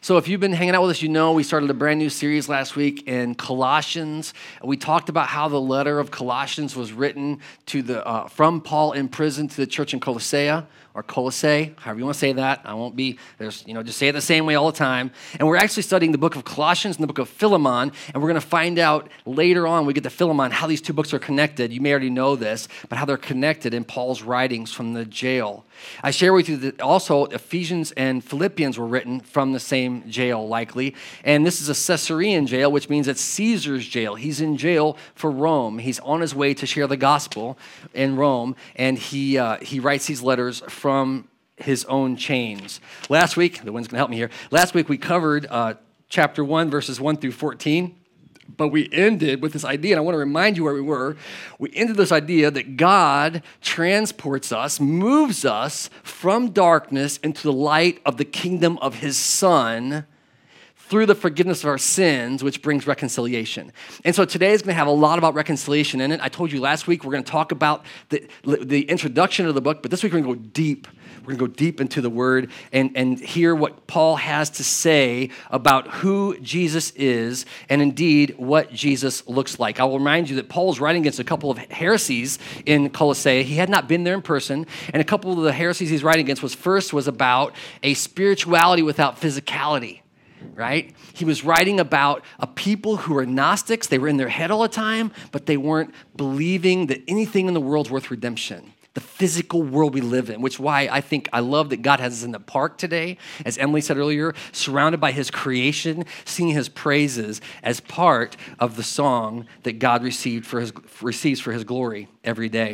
So if you've been hanging out with us, you know we started a brand new series last week in Colossians. We talked about how the letter of Colossians was written to from Paul in prison to the church in Colossae, or Colossae, however you want to say that. I won't be, just say it the same way all the time. And we're actually studying the book of Colossians and the book of Philemon, and we're going to find out later on, we get to Philemon, how these two books are connected. You may already know this, but how they're connected in Paul's writings from the jail. I share with you that also Ephesians and Philippians were written from the same jail, likely. And this is a Caesarean jail, which means it's Caesar's jail. He's in jail for Rome. He's on his way to share the gospel in Rome, and he writes these letters from his own chains. Last week, the wind's going to help me here. Last week we covered chapter 1, verses 1 through 14. But we ended with this idea, and I want to remind you where we were. We ended this idea that God transports us, moves us from darkness into the light of the kingdom of his Son through the forgiveness of our sins, which brings reconciliation. And so today is going to have a lot about reconciliation in it. I told you last week we're going to talk about the introduction of the book, but this week we're going to go deep. We're going to go deep into the Word and hear what Paul has to say about who Jesus is and indeed what Jesus looks like. I will remind you that Paul was writing against a couple of heresies in Colossae. He had not been there in person, and a couple of the heresies he's writing against was about a spirituality without physicality. Right? He was writing about a people who were Gnostics. They were in their head all the time, but they weren't believing that anything in the world's worth redemption. The physical world we live in, which is why I love that God has us in the park today, as Emily said earlier, surrounded by his creation, singing his praises as part of the song that God receives for his glory every day.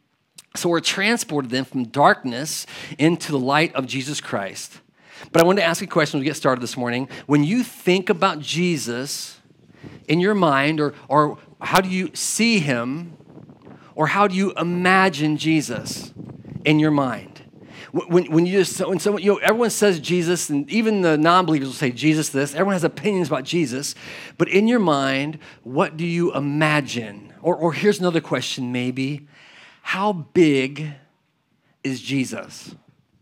So we're transported then from darkness into the light of Jesus Christ. But I wanted to ask you a question as we get started this morning. When you think about Jesus in your mind, or how do you see him, or how do you imagine Jesus in your mind? Everyone says Jesus, and even the non-believers will say Jesus this. Everyone has opinions about Jesus. But in your mind, what do you imagine? Or here's another question maybe. How big is Jesus?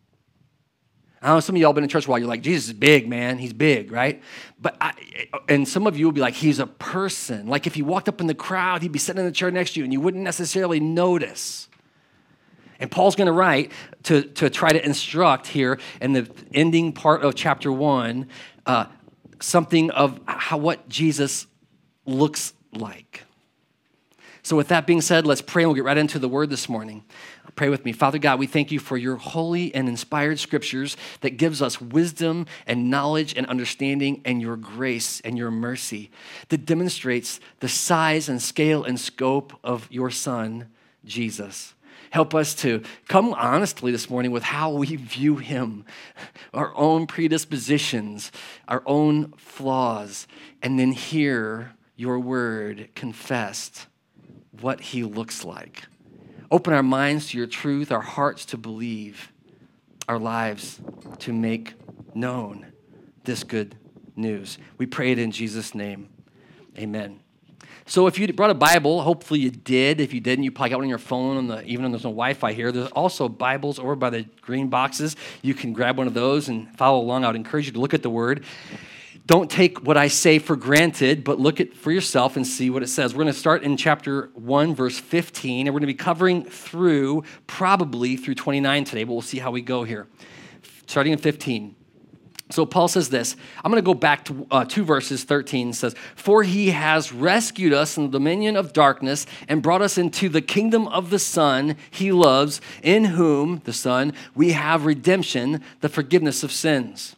I know some of y'all been in church a while. You're like, Jesus is big, man. He's big, right? And some of you will be like, he's a person. Like if he walked up in the crowd, he'd be sitting in the chair next to you and you wouldn't necessarily notice. And Paul's going to write to try to instruct here in the ending part of chapter 1, something of what Jesus looks like. So with that being said, let's pray and we'll get right into the word this morning. Pray with me. Father God, we thank you for your holy and inspired scriptures that gives us wisdom and knowledge and understanding and your grace and your mercy that demonstrates the size and scale and scope of your Son, Jesus. Help us to come honestly this morning with how we view him, our own predispositions, our own flaws, and then hear your word confessed what he looks like. Open our minds to your truth, our hearts to believe, our lives to make known this good news. We pray it in Jesus' name. Amen. So if you brought a Bible, hopefully you did. If you didn't, you probably got one on your phone, even though there's no Wi-Fi here. There's also Bibles over by the green boxes. You can grab one of those and follow along. I would encourage you to look at the Word. Don't take what I say for granted, but look at for yourself and see what it says. We're going to start in chapter 1, verse 15, and we're going to be covering probably through 29 today, but we'll see how we go here. Starting in 15. So Paul says this. I'm going to go back to 2 verses. 13 says, "For he has rescued us from the dominion of darkness and brought us into the kingdom of the Son he loves, in whom, the Son, we have redemption, the forgiveness of sins."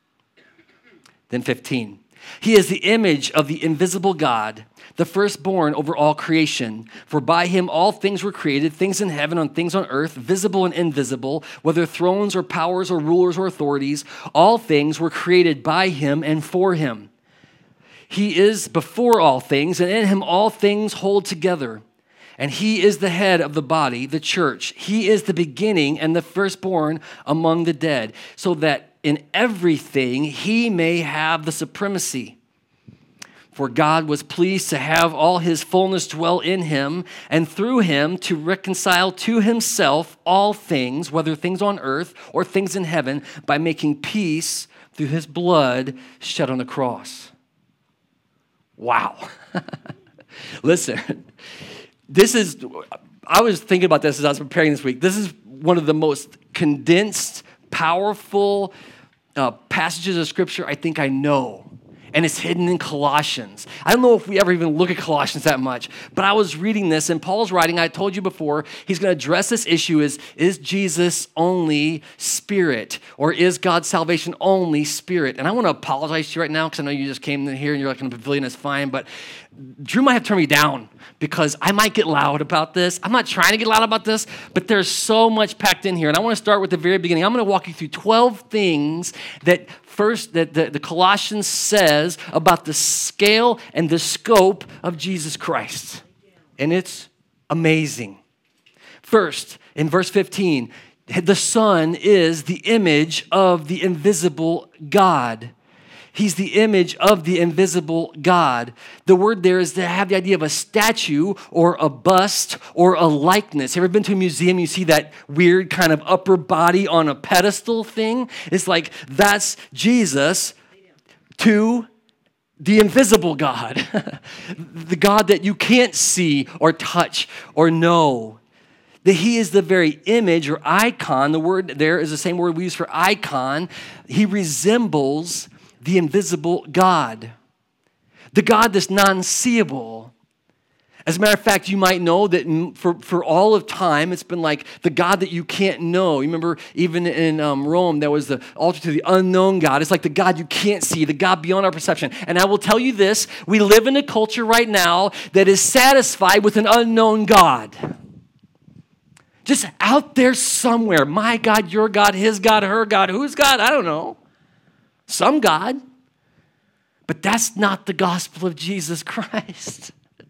Then 15, "He is the image of the invisible God, the firstborn over all creation. For by him all things were created, things in heaven and things on earth, visible and invisible, whether thrones or powers or rulers or authorities. All things were created by him and for him. He is before all things, and in him all things hold together. And he is the head of the body, the church. He is the beginning and the firstborn among the dead, so that in everything he may have the supremacy. For God was pleased to have all his fullness dwell in him, and through him to reconcile to himself all things, whether things on earth or things in heaven, by making peace through his blood shed on the cross. Wow. Listen, I was thinking about this as I was preparing this week. This is one of the most condensed, powerful passages of Scripture I think I know. And it's hidden in Colossians. I don't know if we ever even look at Colossians that much, but I was reading this, and Paul's writing, I told you before, he's going to address this issue is Jesus only spirit, or is God's salvation only spirit? And I want to apologize to you right now, because I know you just came in here and you're like in the pavilion, it's fine, but Drew might have to turn me down, because I might get loud about this. I'm not trying to get loud about this, but there's so much packed in here, and I want to start with the very beginning. I'm going to walk you through 12 things that the Colossians says about the scale and the scope of Jesus Christ. And it's amazing. First, in verse 15, the Son is the image of the invisible God. He's the image of the invisible God. The word there is to have the idea of a statue or a bust or a likeness. You ever been to a museum? You see that weird kind of upper body on a pedestal thing? It's like that's Jesus to the invisible God, the God that you can't see or touch or know. That he is the very image or icon. The word there is the same word we use for icon. He resembles the invisible God, the God that's non-seeable. As a matter of fact, you might know that for all of time, it's been like the God that you can't know. You remember even in Rome, there was the altar to the unknown God. It's like the God you can't see, the God beyond our perception. And I will tell you this, we live in a culture right now that is satisfied with an unknown God. Just out there somewhere. My God, your God, his God, her God, whose God? I don't know. Some God. But that's not the gospel of Jesus Christ.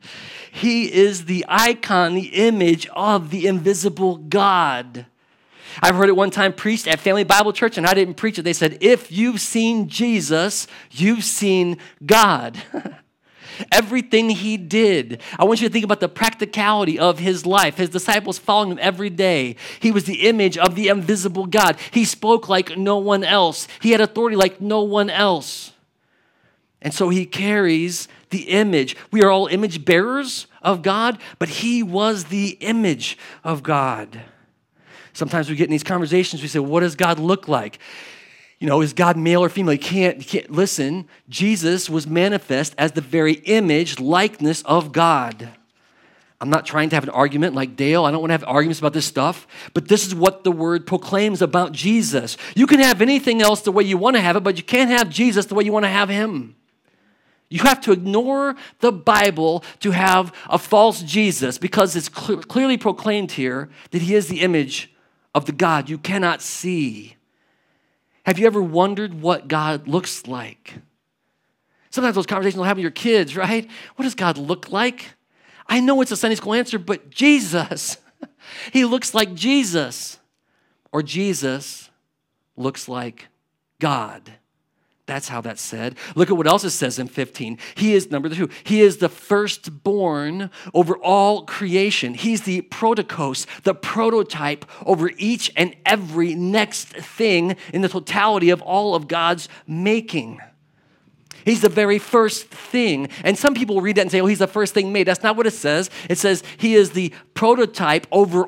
He is the icon, the image of the invisible God. I've heard it one time preached at Family Bible Church, and I didn't preach it. They said, if you've seen Jesus, you've seen God. Everything he did. I want you to think about the practicality of his life. His disciples following him every day. He was the image of the invisible God. He spoke like no one else. He had authority like no one else. And so he carries the image. We are all image bearers of God, but he was the image of God. Sometimes we get in these conversations, we say, what does God look like? You know, is God male or female? You can't listen. Jesus was manifest as the very image, likeness of God. I'm not trying to have an argument like Dale. I don't want to have arguments about this stuff. But this is what the word proclaims about Jesus. You can have anything else the way you want to have it, but you can't have Jesus the way you want to have him. You have to ignore the Bible to have a false Jesus because it's clearly proclaimed here that he is the image of the God you cannot see. Have you ever wondered what God looks like? Sometimes those conversations will have with your kids, right? What does God look like? I know it's a Sunday school answer, but Jesus. He looks like Jesus. Or Jesus looks like God. That's how that's said. Look at what else it says in 15. He is, number 2, he is the firstborn over all creation. He's the protokos, the prototype over each and every next thing in the totality of all of God's making. He's the very first thing. And some people read that and say, oh, he's the first thing made. That's not what it says. It says he is the prototype over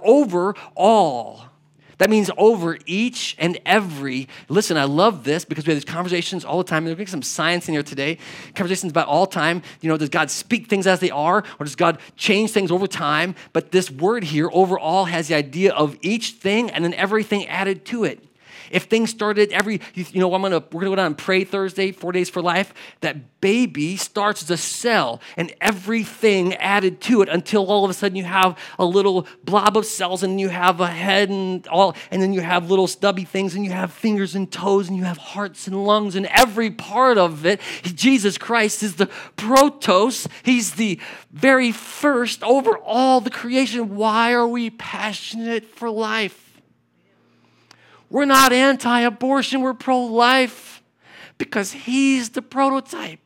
all. That means over each and every. Listen, I love this because we have these conversations all the time. There's some science in here today. Conversations about all time. You know, does God speak things as they are, or does God change things over time? But this word here, overall, has the idea of each thing and then everything added to it. If things started we're gonna go down and pray Thursday, 4 Days for Life. That baby starts as a cell and everything added to it until all of a sudden you have a little blob of cells and you have a head and then you have little stubby things and you have fingers and toes and you have hearts and lungs and every part of it. Jesus Christ is the protos. He's the very first over all the creation. Why are we passionate for life? We're not anti-abortion, we're pro-life because he's the prototype.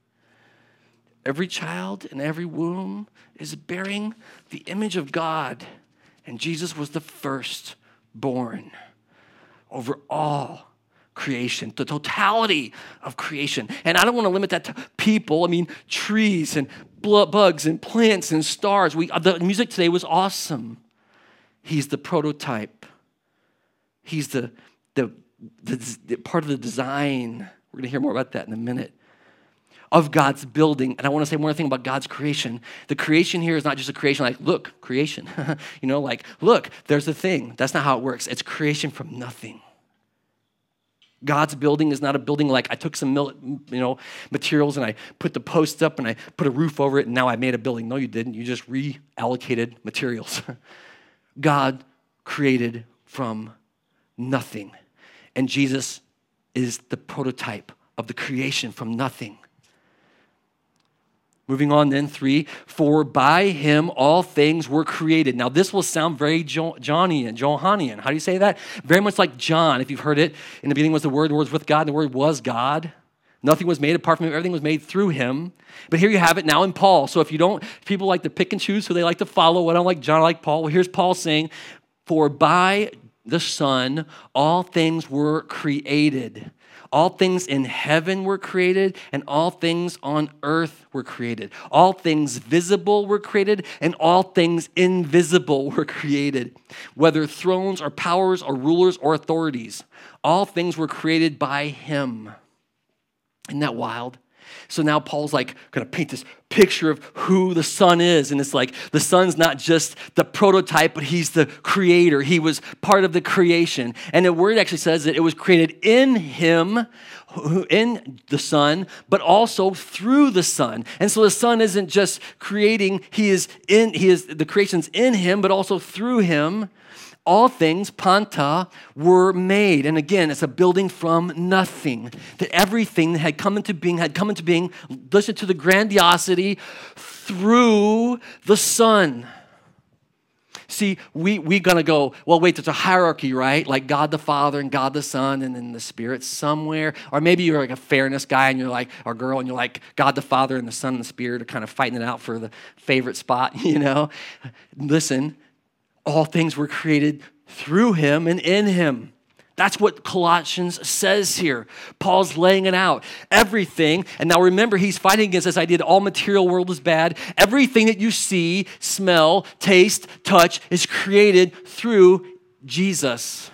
Every child in every womb is bearing the image of God, and Jesus was the firstborn over all creation, the totality of creation. And I don't want to limit that to people. I mean, trees and bugs and plants and stars. The music today was awesome. He's the prototype. He's the part of the design. We're going to hear more about that in a minute. Of God's building. And I want to say one more thing about God's creation. The creation here is not just a creation like, look, creation. Like, look, there's the thing. That's not how it works. It's creation from nothing. God's building is not a building like I took some materials and I put the posts up and I put a roof over it and now I made a building. No, you didn't. You just reallocated materials. God created from nothing. And Jesus is the prototype of the creation from nothing. Moving on then, 3, for by him all things were created. Now this will sound very Johannine. How do you say that? Very much like John, if you've heard it. In the beginning was the Word was with God, and the Word was God. Nothing was made apart from him. Everything was made through him. But here you have it now in Paul. So if people like to pick and choose who they like to follow. I don't like John, I like Paul. Well, here's Paul saying, for by the Son all things were created. All things in heaven were created, and all things on earth were created. All things visible were created, and all things invisible were created. Whether thrones or powers or rulers or authorities, all things were created by him. Isn't that wild? So now Paul's like going to paint this picture of who the Son is. And it's like the Son's not just the prototype, but he's the creator. He was part of the creation. And the word actually says that it was created in him, in the Son, but also through the Son. And so the Son isn't just creating, the creation's in him, but also through him. All things, panta, were made. And again, it's a building from nothing. That everything that had come into being, listen to the grandiosity, through the Son. See, we're going to go, well, wait, there's a hierarchy, right? Like God the Father and God the Son and then the Spirit somewhere. Or maybe you're like a fairness guy and you're like, or girl, and you're like, God the Father and the Son and the Spirit are kind of fighting it out for the favorite spot, Listen. All things were created through him and in him. That's what Colossians says here. Paul's laying it out. Everything, and now remember, he's fighting against this idea that all material world is bad. Everything that you see, smell, taste, touch is created through Jesus.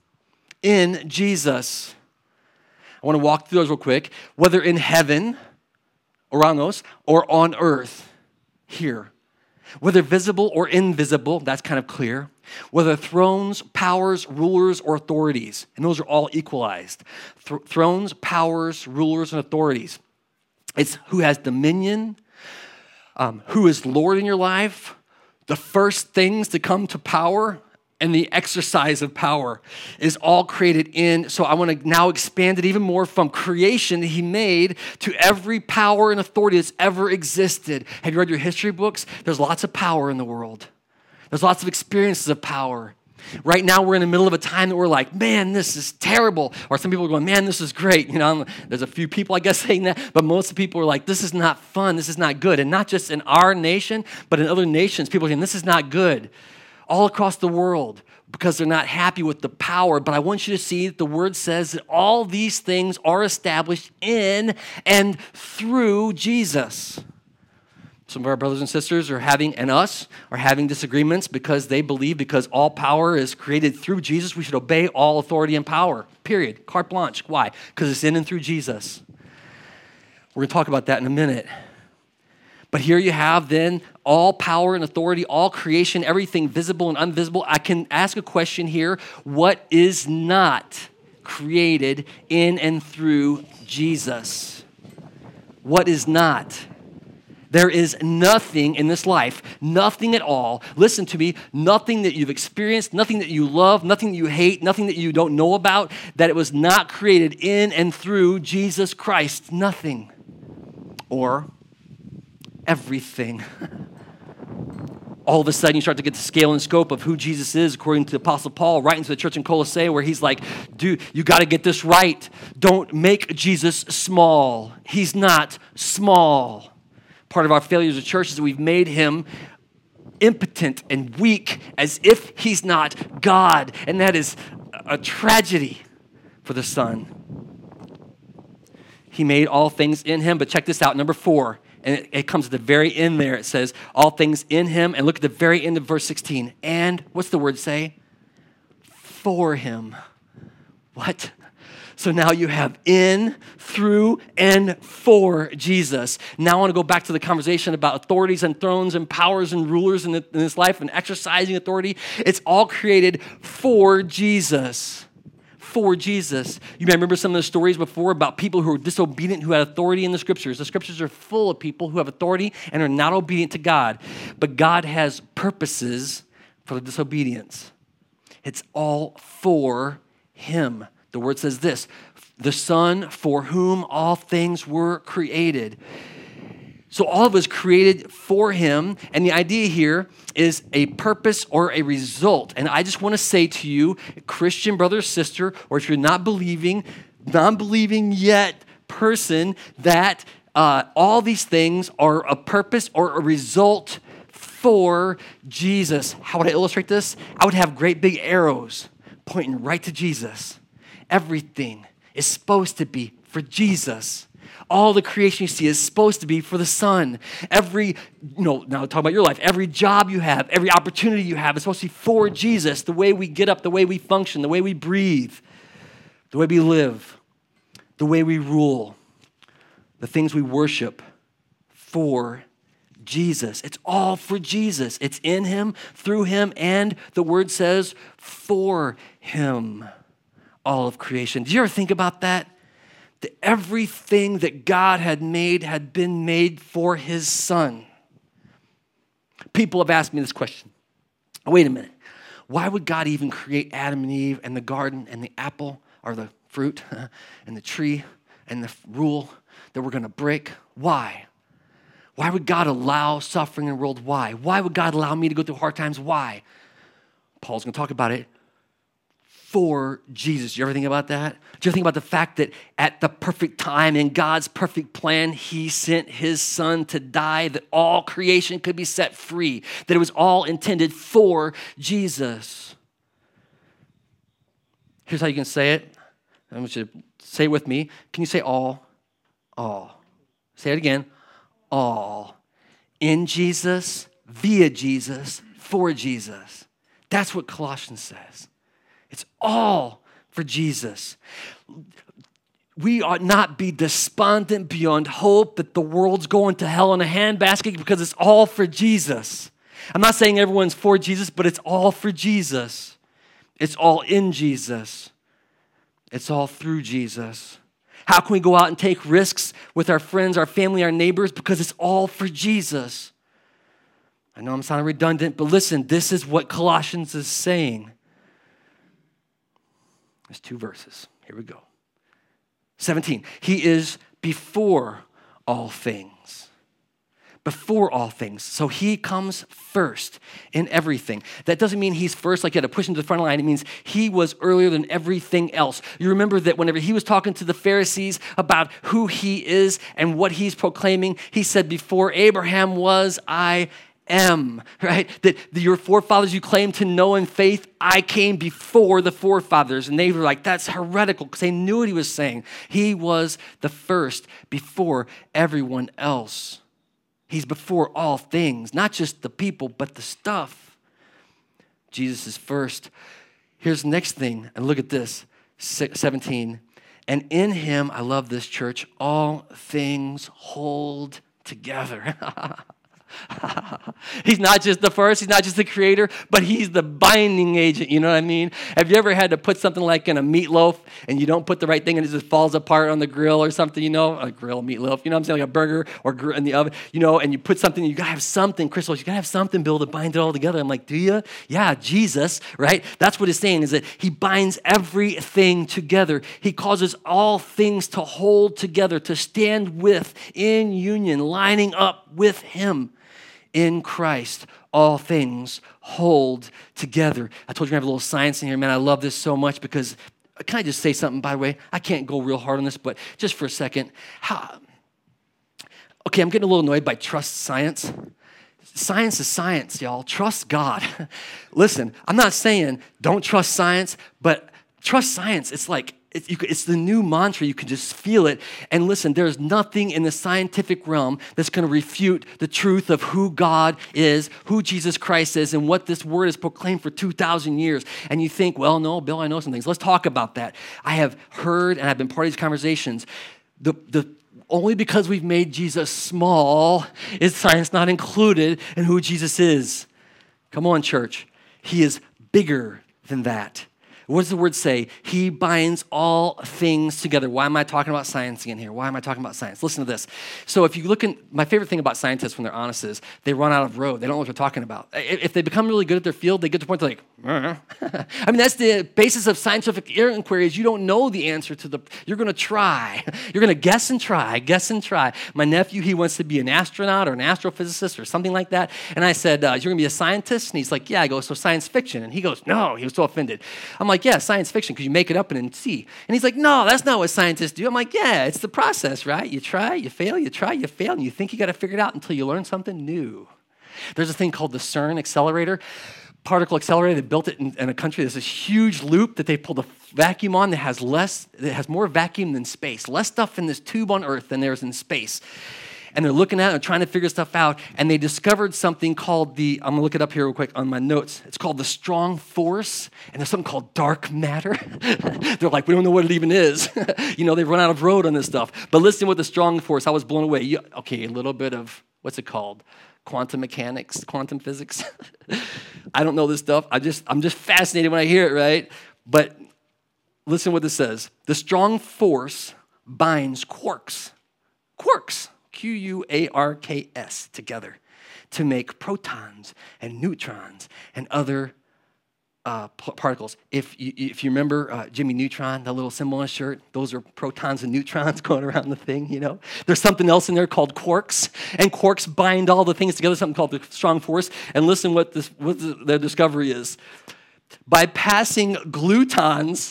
In Jesus. I want to walk through those real quick. Whether in heaven, oranos, or on earth, here. Whether visible or invisible, that's kind of clear. Whether thrones, powers, rulers, or authorities. And those are all equalized. Thrones, powers, rulers, and authorities. It's who has dominion, who is Lord in your life, the first things to come to power, and the exercise of power is all created in. So I want to now expand it even more from creation that he made to every power and authority that's ever existed. Have you read your history books? There's lots of power in the world. There's lots of experiences of power. Right now we're in the middle of a time that we're like, man, this is terrible. Or some people are going, man, this is great. There's a few people, I guess, saying that. But most of the people are like, this is not fun. This is not good. And not just in our nation, but in other nations, people are saying, this is not good. All across the world because they're not happy with the power. But I want you to see that the word says that all these things are established in and through Jesus. Some of our brothers and sisters are having disagreements because they believe because all power is created through Jesus, we should obey all authority and power, period. Carte blanche. Why? Because it's in and through Jesus. We're going to talk about that in a minute. But here you have then all power and authority, all creation, everything visible and invisible. I can ask a question here. What is not created in and through Jesus? What is not? There is nothing in this life, nothing at all. Listen to me, nothing that you've experienced, nothing that you love, nothing that you hate, nothing that you don't know about, that it was not created in and through Jesus Christ. Nothing. Or everything. All of a sudden, you start to get the scale and scope of who Jesus is, according to the Apostle Paul, writing to the church in Colossae, where he's like, dude, you got to get this right. Don't make Jesus small. He's not small. Part of our failures as a church is that we've made him impotent and weak as if he's not God. And that is a tragedy for the Son. He made all things in him. But check this out, number 4. And it comes at the very end there. It says, all things in him. And look at the very end of verse 16. And what's the word say? For him. What? So now you have in, through, and for Jesus. Now I want to go back to the conversation about authorities and thrones and powers and rulers in this life and exercising authority. It's all created for Jesus. For Jesus. You may remember some of the stories before about people who were disobedient who had authority in the scriptures. The scriptures are full of people who have authority and are not obedient to God. But God has purposes for the disobedience. It's all for him. The word says this, the Son for whom all things were created. So all of us created for him, and the idea here is a purpose or a result. And I just want to say to you, Christian brother or sister, or if you're not believing, non-believing yet person, that all these things are a purpose or a result for Jesus. How would I illustrate this? I would have great big arrows pointing right to Jesus. Everything is supposed to be for Jesus. All the creation you see is supposed to be for the Son. Now talk about your life. Every job you have, every opportunity you have is supposed to be for Jesus. The way we get up, the way we function, the way we breathe, the way we live, the way we rule, the things we worship for Jesus. It's all for Jesus. It's in him, through him, and the word says for him. All of creation. Did you ever think about that? That everything that God had made had been made for his Son. People have asked me this question. Wait a minute. Why would God even create Adam and Eve and the garden and the apple or the fruit and the tree and the rule that we're going to break? Why? Why would God allow suffering in the world? Why? Why would God allow me to go through hard times? Why? Paul's going to talk about it. For Jesus. Do you ever think about that? Do you ever think about the fact that at the perfect time in God's perfect plan, he sent his Son to die that all creation could be set free, that it was all intended for Jesus? Here's how you can say it. I want you to say it with me. Can you say all? All. Say it again. All. In Jesus, via Jesus, for Jesus. That's what Colossians says. It's all for Jesus. We ought not be despondent beyond hope that the world's going to hell in a handbasket because it's all for Jesus. I'm not saying everyone's for Jesus, but it's all for Jesus. It's all in Jesus. It's all through Jesus. How can we go out and take risks with our friends, our family, our neighbors? Because it's all for Jesus. I know I'm sounding redundant, but listen, this is what Colossians is saying. There's 2 verses. Here we go. 17. He is before all things. Before all things. So he comes first in everything. That doesn't mean he's first, like you had to push him to the front line. It means he was earlier than everything else. You remember that whenever he was talking to the Pharisees about who he is and what he's proclaiming, he said, before Abraham was, I am, right? That your forefathers you claim to know in faith, I came before the forefathers. And they were like, that's heretical, because they knew what he was saying. He was the first before everyone else. He's before all things, not just the people, but the stuff. Jesus is first. Here's the next thing, and look at this, 17. And in him, I love this, church, all things hold together. He's not just the first, he's not just the creator, but he's the binding agent, you know what I mean? Have you ever had to put something like in a meatloaf and you don't put the right thing and it just falls apart on the grill or something, you know? A grill meatloaf, you know what I'm saying? Like a burger or in the oven, you know, and you put something, you gotta have something, Crystal, you gotta have something, Bill, to bind it all together. I'm like, do you? Yeah, Jesus, right? That's what he's saying, is that he binds everything together. He causes all things to hold together, to stand with, in union, lining up with him. In Christ, all things hold together. I told you I have a little science in here, man. I love this so much because, can I just say something, by the way? I can't go real hard on this, but just for a second. Okay, I'm getting a little annoyed by trust science. Science is science, y'all. Trust God. Listen, I'm not saying don't trust science, but trust science. It's like It's the new mantra. You can just feel it. And listen, there's nothing in the scientific realm that's going to refute the truth of who God is, who Jesus Christ is, and what this word has proclaimed for 2,000 years. And you think, well, no, Bill, I know some things. Let's talk about that. I have heard and I've been part of these conversations. Only because we've made Jesus small is science not included in who Jesus is. Come on, church. He is bigger than that. What does the word say? He binds all things together. Why am I talking about science again here? Why am I talking about science? Listen to this. So if you look in, my favorite thing about scientists when they're honest is they run out of road. They don't know what they're talking about. If they become really good at their field, they get to the point they're like, I mean, that's the basis of scientific inquiry is you don't know the answer to you're going to try. You're going to guess and try. My nephew, he wants to be an astronaut or an astrophysicist or something like that. And I said, you're going to be a scientist? And he's like, yeah. I go, so science fiction. And he goes, no. He was so offended. I'm like, yeah, science fiction, because you make it up and then see. And he's like, no, that's not what scientists do. I'm like, yeah, it's the process, right? You try, you fail, you try, you fail, and you think you got to figure it out until you learn something new. There's a thing called the CERN accelerator, particle accelerator. They built it in a country. There's this huge loop that they pulled a vacuum on that has more vacuum than space, less stuff in this tube on Earth than there's in space. And they're looking at it and trying to figure stuff out. And they discovered something called I'm going to look it up here real quick on my notes. It's called the strong force. And there's something called dark matter. They're like, we don't know what it even is. They've run out of road on this stuff. But listen with the strong force, I was blown away. A little bit of, what's it called? Quantum mechanics, quantum physics. I don't know this stuff. I'm just fascinated when I hear it, right? But listen what this says. The strong force binds quarks. Quarks. Quarks together to make protons and neutrons and other particles. If you remember Jimmy Neutron, the little symbol on his shirt, those are protons and neutrons going around the thing, There's something else in there called quarks, and quarks bind all the things together, something called the strong force. And listen what their discovery is. By passing glutons,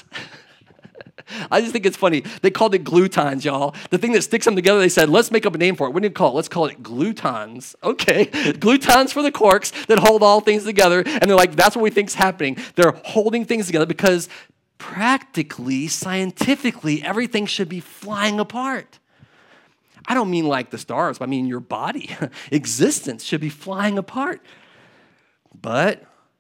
I just think it's funny. They called it glutons, y'all. The thing that sticks them together, they said, let's make up a name for it. What do you call it? Let's call it glutons. Okay. Glutons for the quarks that hold all things together. And they're like, that's what we think's happening. They're holding things together because practically, scientifically, everything should be flying apart. I don't mean like the stars. I mean your body. Existence should be flying apart. But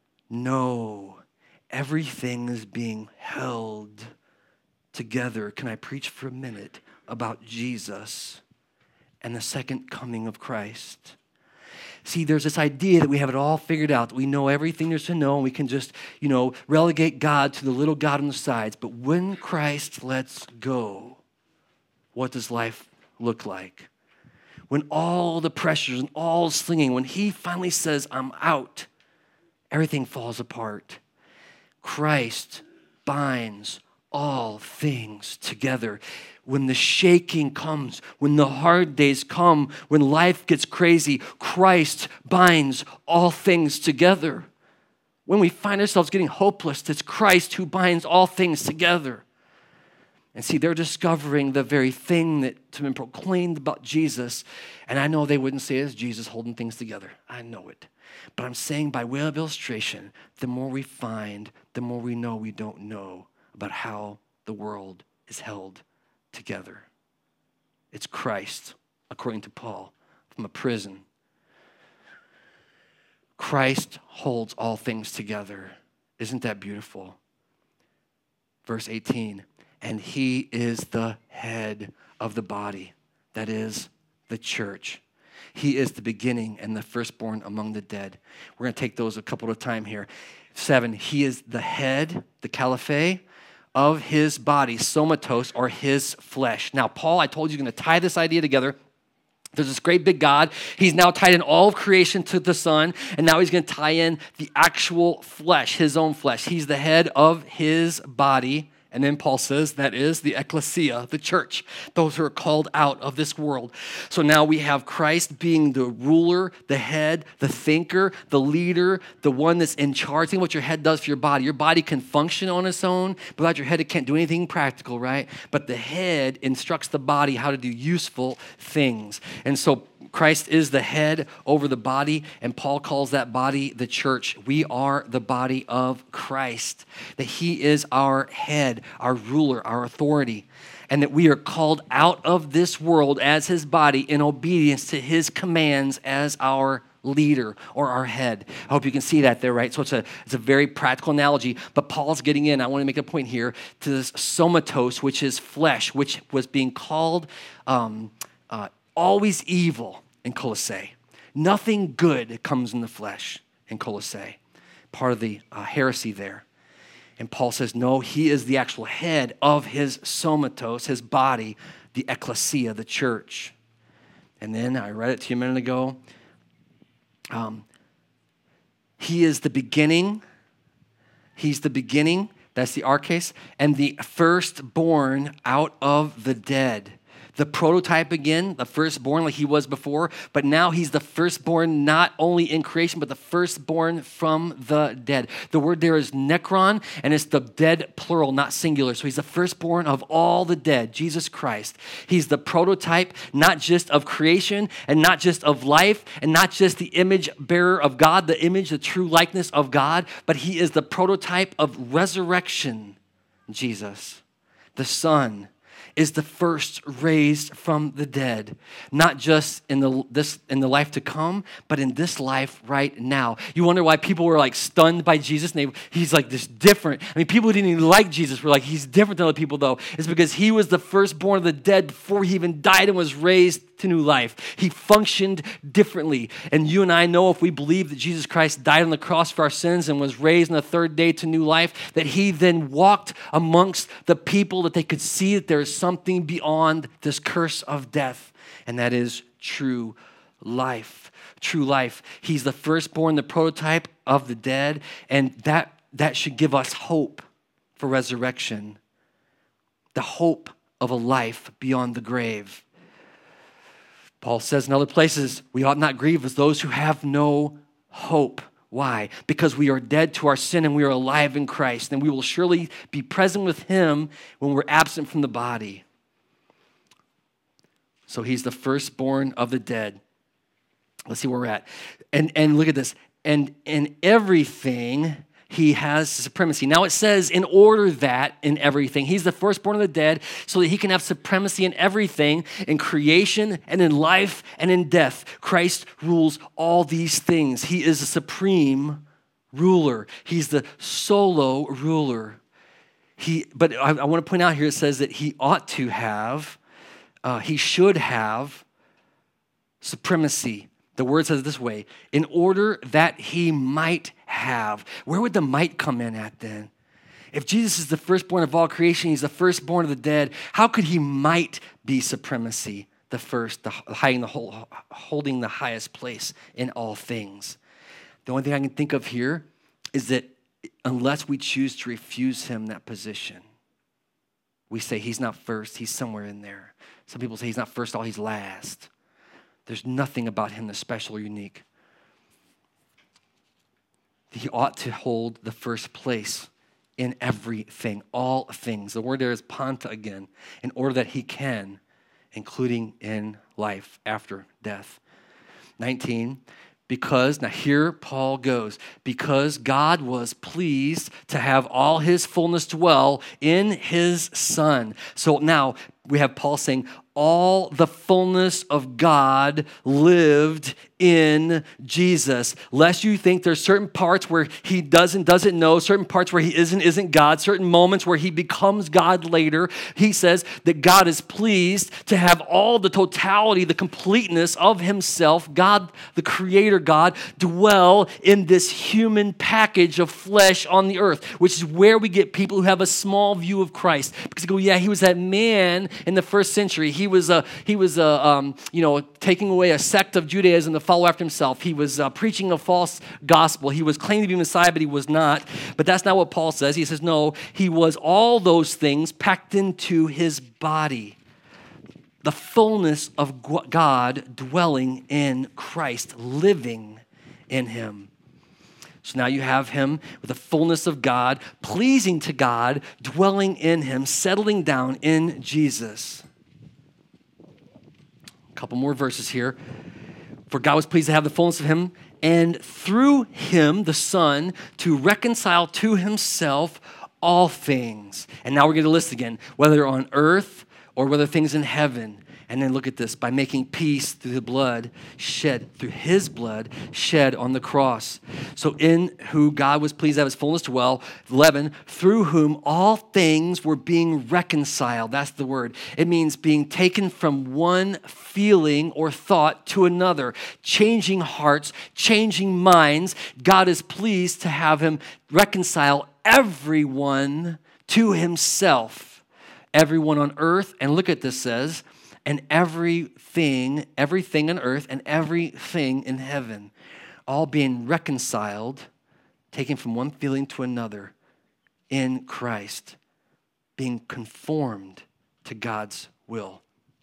no, everything is being held together. Can I preach for a minute about Jesus and the second coming of Christ? See, there's this idea that we have it all figured out, that we know everything there's to know, and we can just, relegate God to the little God on the sides. But when Christ lets go, what does life look like? When all the pressures and all slinging, when he finally says, I'm out, everything falls apart. Christ binds all things together. When the shaking comes, when the hard days come, when life gets crazy, Christ binds all things together. When we find ourselves getting hopeless, it's Christ who binds all things together. And see, they're discovering the very thing that's been proclaimed about Jesus. And I know they wouldn't say it's Jesus holding things together. I know it. But I'm saying by way of illustration, the more we find, the more we know we don't know about how the world is held together. It's Christ, according to Paul, from a prison. Christ holds all things together. Isn't that beautiful? Verse 18, and he is the head of the body, that is the church. He is the beginning and the firstborn among the dead. We're going to take those a couple of times here. 7, he is the head, the Caliphe, of his body, somatos, or his flesh. Now, Paul, I told you, going to tie this idea together. There's this great big God. He's now tied in all of creation to the Son, and now he's going to tie in the actual flesh, his own flesh. He's the head of his body. And then Paul says that is the ecclesia, the church, those who are called out of this world. So now we have Christ being the ruler, the head, the thinker, the leader, the one that's in charge. Think what your head does for your body. Your body can function on its own, but without your head, it can't do anything practical, right? But the head instructs the body how to do useful things. And so Christ is the head over the body, and Paul calls that body the church. We are the body of Christ, that he is our head, our ruler, our authority, and that we are called out of this world as his body in obedience to his commands as our leader or our head. I hope you can see that there, right? So it's a very practical analogy, but Paul's getting in, I want to make a point here, to this somatos, which is flesh, which was being called always evil in Colossae. Nothing good comes in the flesh in Colossae. Part of the heresy there. And Paul says, no, he is the actual head of his somatos, his body, the ecclesia, the church. And then I read it to you a minute ago. He is the beginning. He's the beginning. That's the arches. And the firstborn out of the dead. The prototype again, the firstborn like he was before, but now he's the firstborn not only in creation, but the firstborn from the dead. The word there is necron, and it's the dead plural, not singular. So he's the firstborn of all the dead, Jesus Christ. He's the prototype, not just of creation, and not just of life, and not just the image bearer of God, the image, the true likeness of God, but he is the prototype of resurrection, Jesus, the Son, is the first raised from the dead, not just in the life to come, but in this life right now. You wonder why people were like stunned by Jesus, and he's like this different. I mean, people who didn't even like Jesus were like, he's different than other people though. It's because he was the firstborn of the dead before he even died and was raised to new life. He functioned differently. And you and I know, if we believe that Jesus Christ died on the cross for our sins and was raised on the third day to new life, that he then walked amongst the people, that they could see that there is something beyond this curse of death, and that is true life. True life. He's the firstborn, the prototype of the dead, and that should give us hope for resurrection, the hope of a life beyond the grave. Paul says in other places, we ought not grieve as those who have no hope. Why? Because we are dead to our sin and we are alive in Christ, and we will surely be present with him when we're absent from the body. So he's the firstborn of the dead. Let's see where we're at. And look at this. And in everything, he has supremacy. Now it says, in order that in everything, he's the firstborn of the dead, so that he can have supremacy in everything, in creation and in life and in death. Christ rules all these things. He is the supreme ruler. He's the solo ruler. But I want to point out here, it says that he ought to have, he should have supremacy. The word says it this way, in order that he might have. Where would the might come in at then? If Jesus is the firstborn of all creation, he's the firstborn of the dead, how could he might be supremacy, the first, holding the highest place in all things? The only thing I can think of here is that unless we choose to refuse him that position, we say he's not first, he's somewhere in there. Some people say he's not first, he's last. There's nothing about him that's special or unique. He ought to hold the first place in everything, all things. The word there is panta again, in order that he can, including in life after death. 19, because, now here Paul goes, because God was pleased to have all his fullness dwell in his Son. So now we have Paul saying, all the fullness of God lived in Jesus. Lest you think there's certain parts where he doesn't know, certain parts where he isn't God, certain moments where he becomes God later. He says that God is pleased to have all the totality, the completeness of himself, God, the creator God, dwell in this human package of flesh on the earth, which is where we get people who have a small view of Christ. Because they go, yeah, he was that man in the first century. He was taking away a sect of Judaism to follow after himself. He was preaching a false gospel. He was claiming to be Messiah, but he was not. But that's not what Paul says. He says, no, he was all those things packed into his body. The fullness of God dwelling in Christ, living in him. So now you have him with the fullness of God, pleasing to God, dwelling in him, settling down in Jesus. A couple more verses here. For God was pleased to have the fullness of him, and through him, the Son, to reconcile to himself all things. And now we're going to list again, whether on earth or whether things in heaven. And then look at this, by making peace through his blood shed on the cross. So in who God was pleased to have his fullness dwell, 11, through whom all things were being reconciled. That's the word. It means being taken from one feeling or thought to another, changing hearts, changing minds. God is pleased to have him reconcile everyone to himself, everyone on earth. And look at this says, and everything on earth and everything in heaven, all being reconciled, taken from one feeling to another in Christ, being conformed to God's will.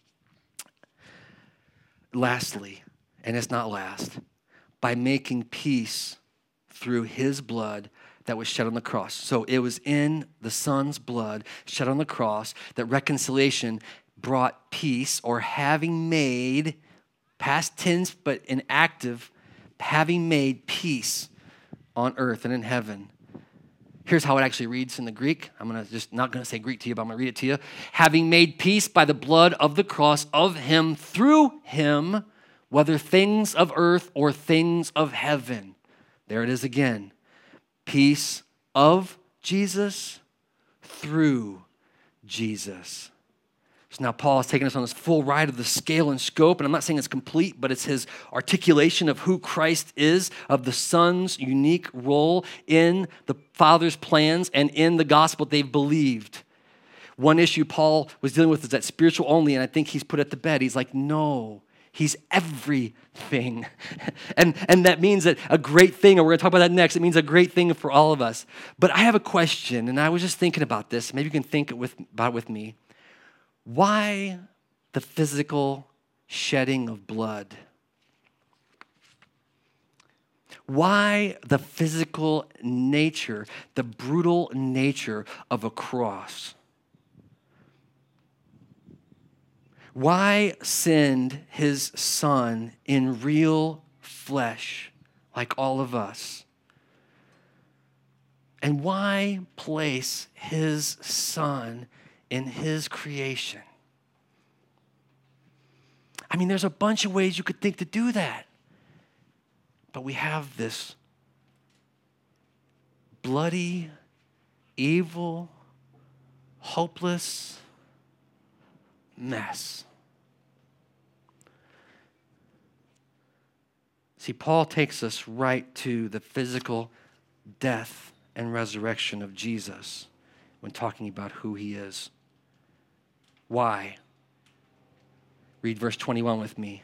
Lastly, and it's not last, by making peace through his blood that was shed on the cross. So it was in the Son's blood shed on the cross that reconciliation brought peace, or having made, past tense but in active, having made peace on earth and in heaven. Here's how it actually reads in the Greek. I'm not going to say Greek to you, but I'm going to read it to you. Having made peace by the blood of the cross of him, through him, whether things of earth or things of heaven. There it is again. Peace of Jesus through Jesus. So now Paul has taken us on this full ride of the scale and scope, and I'm not saying it's complete, but it's his articulation of who Christ is, of the Son's unique role in the Father's plans and in the gospel they've believed. One issue Paul was dealing with is that spiritual only, and I think he's put it to bed. He's like, no, he's everything. and that means that a great thing, and we're going to talk about that next, it means a great thing for all of us. But I have a question, and I was just thinking about this. Maybe you can think about it with me. Why the physical shedding of blood? Why the physical nature, the brutal nature of a cross? Why send his Son in real flesh like all of us? And why place his Son in his creation? I mean, there's a bunch of ways you could think to do that. But we have this bloody, evil, hopeless mess. See, Paul takes us right to the physical death and resurrection of Jesus when talking about who he is. Why? Read verse 21 with me.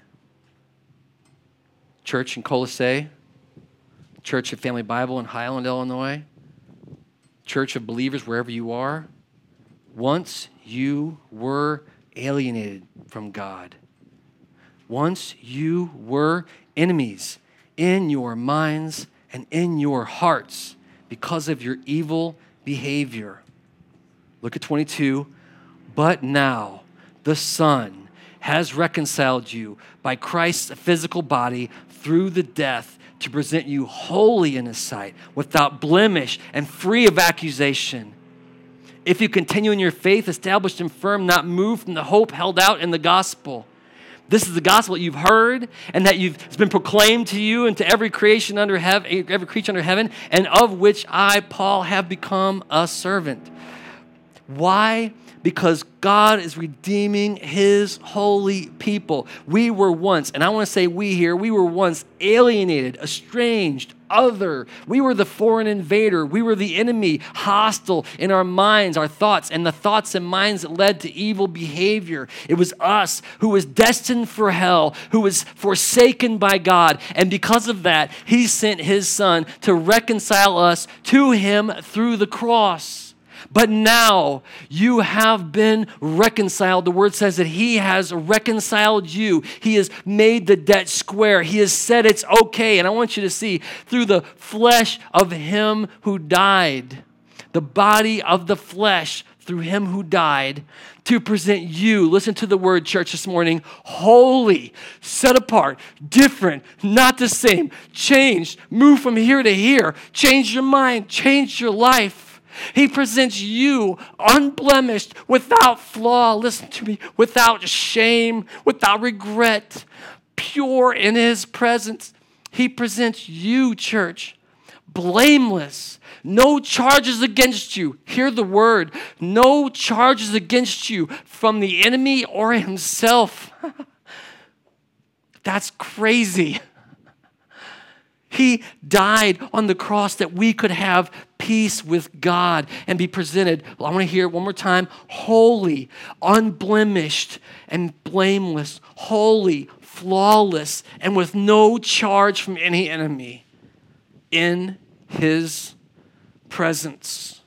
Church in Colossae, Church of Family Bible in Highland, Illinois, church of believers wherever you are. Once you were alienated from God. Once you were enemies in your minds and in your hearts because of your evil behavior. Look at 22. But now the Son has reconciled you by Christ's physical body through the death to present you holy in his sight, without blemish and free of accusation. If you continue in your faith, established and firm, not moved from the hope held out in the gospel. This is the gospel that you've heard and that it's been proclaimed to you and to every creation under heaven, every creature under heaven, and of which I, Paul, have become a servant. Why? Because God is redeeming his holy people. We were once, and I want to say we here, we were once alienated, estranged, other. We were the foreign invader. We were the enemy, hostile in our minds, our thoughts, and the thoughts and minds that led to evil behavior. It was us who was destined for hell, who was forsaken by God. And because of that, he sent his Son to reconcile us to him through the cross. But now you have been reconciled. The word says that he has reconciled you. He has made the debt square. He has said it's okay. And I want you to see, through the flesh of him who died, the body of the flesh through him who died, to present you, listen to the word, church, this morning, holy, set apart, different, not the same, changed, move from here to here, change your mind, change your life. He presents you unblemished, without flaw, listen to me, without shame, without regret, pure in his presence. He presents you, church, blameless, no charges against you. Hear the word, no charges against you from the enemy or himself. That's crazy. He died on the cross that we could have peace with God and be presented, I want to hear it one more time, holy, unblemished, and blameless, holy, flawless, and with no charge from any enemy in his presence.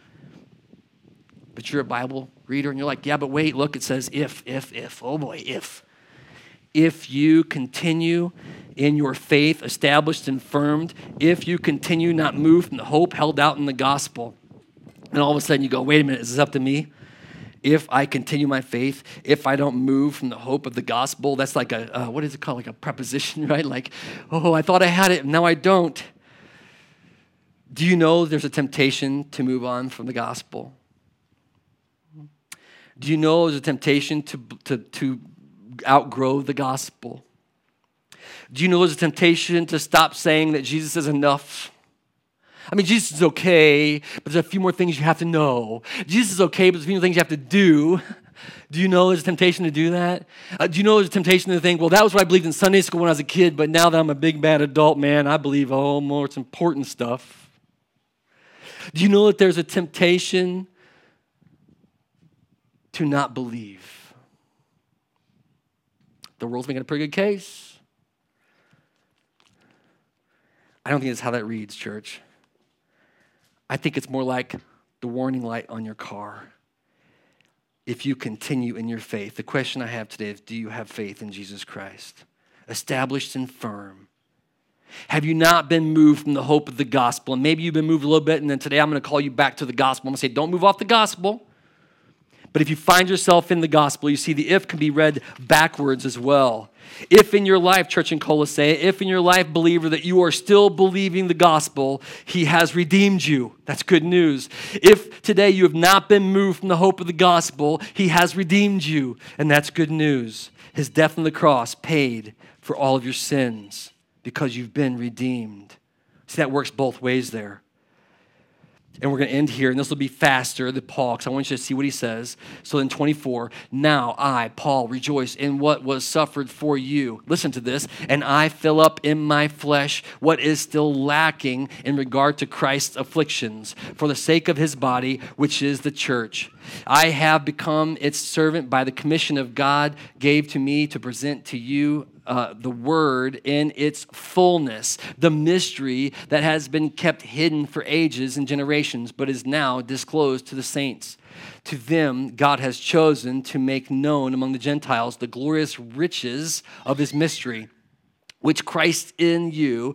But you're a Bible reader and you're like, yeah, but wait, look, it says if, oh boy, if. If you continue in your faith, established and firmed, if you continue not moved from the hope held out in the gospel, and all of a sudden you go, wait a minute, is this up to me? If I continue my faith, if I don't move from the hope of the gospel, that's like what is it called? Like a preposition, right? Like, oh, I thought I had it, now I don't. Do you know there's a temptation to move on from the gospel? Do you know there's a temptation to outgrow the gospel? Do you know there's a temptation to stop saying that Jesus is enough? I mean, Jesus is okay, but there's a few more things you have to know. Jesus is okay, but there's a few more things you have to do. Do you know there's a temptation to do that? Do you know there's a temptation to think, well, that was what I believed in Sunday school when I was a kid, but now that I'm a big, bad adult man, I believe, more it's important stuff. Do you know that there's a temptation to not believe? The world's making a pretty good case. I don't think that's how that reads, church. I think it's more like the warning light on your car. If you continue in your faith, the question I have today is, do you have faith in Jesus Christ? Established and firm. Have you not been moved from the hope of the gospel? And maybe you've been moved a little bit, and then today I'm going to call you back to the gospel. I'm going to say, don't move off the gospel. But if you find yourself in the gospel, you see the if can be read backwards as well. If in your life, church in Colossae, if in your life, believer, that you are still believing the gospel, he has redeemed you. That's good news. If today you have not been moved from the hope of the gospel, he has redeemed you, and that's good news. His death on the cross paid for all of your sins because you've been redeemed. See, that works both ways there. And we're going to end here, and this will be faster than Paul, because I want you to see what he says. So in 24, now I, Paul, rejoice in what was suffered for you. Listen to this. And I fill up in my flesh what is still lacking in regard to Christ's afflictions for the sake of his body, which is the church. I have become its servant by the commission of God gave to me to present to you the word in its fullness, the mystery that has been kept hidden for ages and generations, but is now disclosed to the saints. To them, God has chosen to make known among the Gentiles the glorious riches of his mystery, which is Christ in you,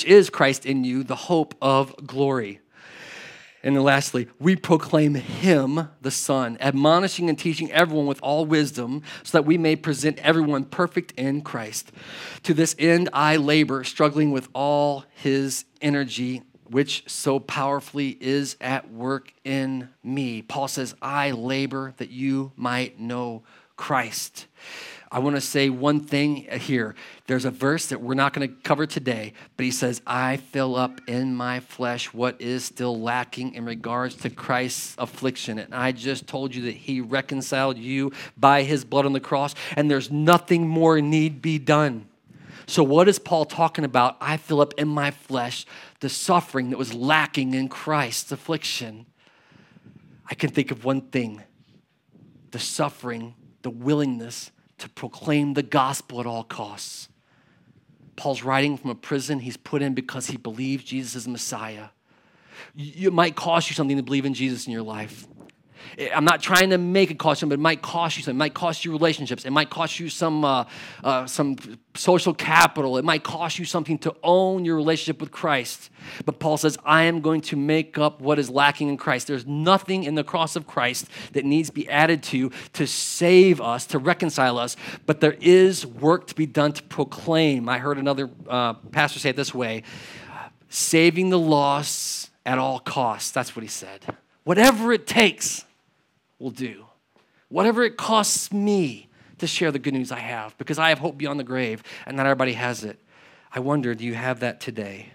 the hope of glory. And then lastly, we proclaim him, the Son, admonishing and teaching everyone with all wisdom, so that we may present everyone perfect in Christ. To this end I labor, struggling with all his energy, which so powerfully is at work in me. Paul says, I labor that you might know Christ. I want to say one thing here. There's a verse that we're not going to cover today, but he says, I fill up in my flesh what is still lacking in regards to Christ's affliction. And I just told you that he reconciled you by his blood on the cross, and there's nothing more need be done. So what is Paul talking about? I fill up in my flesh the suffering that was lacking in Christ's affliction. I can think of one thing, the suffering, the willingness to proclaim the gospel at all costs. Paul's writing from a prison he's put in because he believes Jesus is Messiah. It might cost you something to believe in Jesus in your life. I'm not trying to make it cost you, but it might cost you something. It might cost you relationships. It might cost you some social capital. It might cost you something to own your relationship with Christ. But Paul says, I am going to make up what is lacking in Christ. There's nothing in the cross of Christ that needs to be added to save us, to reconcile us. But there is work to be done to proclaim. I heard another pastor say it this way, saving the lost at all costs. That's what he said. Whatever it takes, we'll do. Whatever it costs me to share the good news I have, because I have hope beyond the grave, and not everybody has it. I wonder, do you have that today?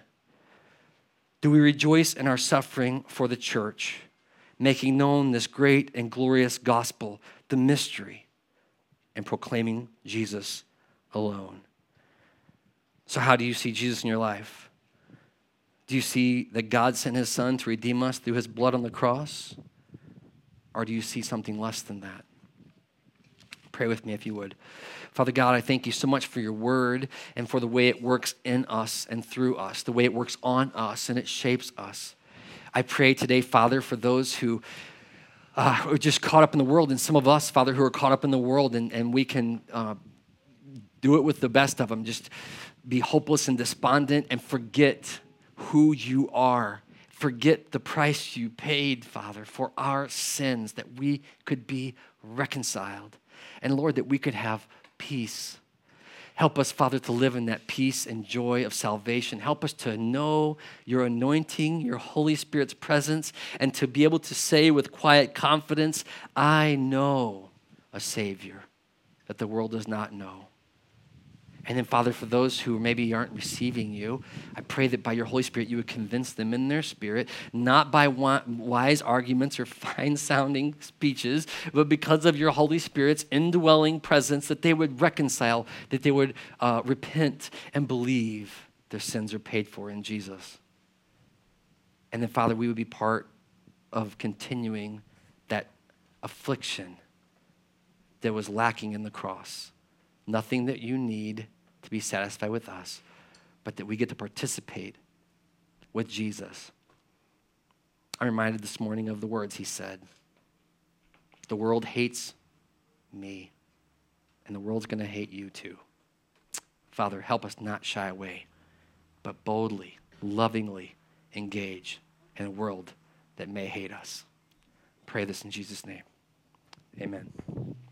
Do we rejoice in our suffering for the church, making known this great and glorious gospel, the mystery, and proclaiming Jesus alone? So how do you see Jesus in your life? Do you see that God sent his son to redeem us through his blood on the cross? Or do you see something less than that? Pray with me if you would. Father God, I thank you so much for your word and for the way it works in us and through us, the way it works on us and it shapes us. I pray today, Father, for those who are just caught up in the world, and some of us, Father, who are caught up in the world, and we can do it with the best of them, just be hopeless and despondent and forget who you are. Forget the price you paid, Father, for our sins, that we could be reconciled. And Lord, that we could have peace. Help us, Father, to live in that peace and joy of salvation. Help us to know your anointing, your Holy Spirit's presence, and to be able to say with quiet confidence, I know a Savior that the world does not know. And then, Father, for those who maybe aren't receiving you, I pray that by your Holy Spirit, you would convince them in their spirit, not by wise arguments or fine-sounding speeches, but because of your Holy Spirit's indwelling presence, that they would reconcile, that they would repent and believe their sins are paid for in Jesus. And then, Father, we would be part of continuing that affliction that was lacking in the cross. Nothing that you need to be satisfied with us, but that we get to participate with Jesus. I'm reminded this morning of the words he said. The world hates me, and the world's going to hate you too. Father, help us not shy away, but boldly, lovingly engage in a world that may hate us. Pray this in Jesus' name. Amen.